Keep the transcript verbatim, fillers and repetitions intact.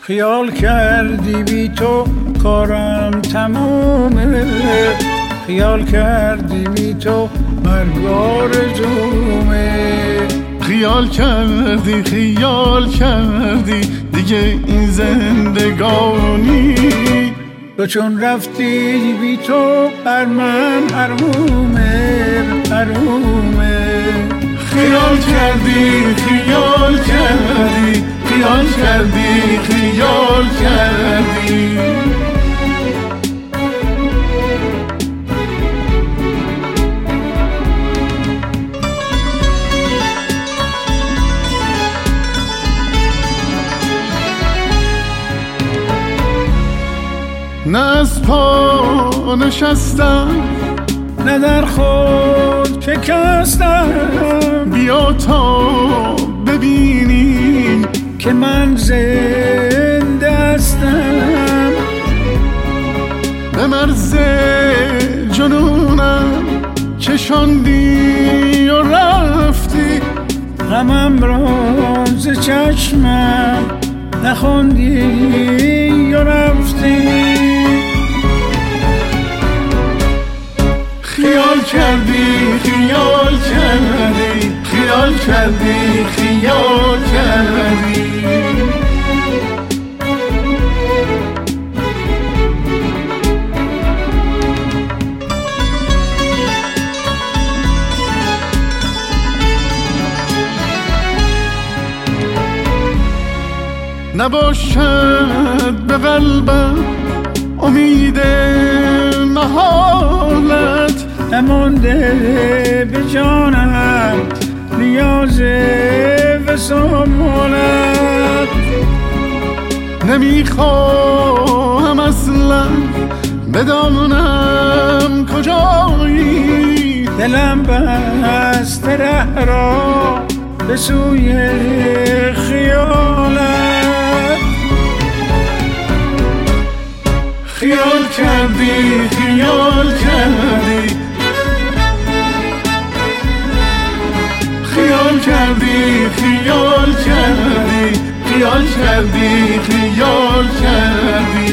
خیال کردی بی تو کارم تمومه، خیال کردی بی تو مرگ آرزومه. خیال کردی خیال کردی دیگه این زندگانی، تو چون رفتی بی تو بر من حرومه حرومه. خیال کردی خیال کردی خیال کردی خیال کردی. نه از پا نشستم نه در خود شکستم، بیا تا ببینی که من زنده هستم. به مرز جنونم چشاندی و رفتی، غمم را ز چشمم نخوندی و رفتی. خیال کردی خیال کردی خیال کردی خیال کردی. نباشد به قلبم امید محالت، نمانده به جانم نیاز وصالت. نمیخواهم اصلا بدانم کجایی، دلم بسته ره را به سوی خیالت. خیال کردی خیال کردی خیال کردی خیال کردی خیال کردی خیال کردی.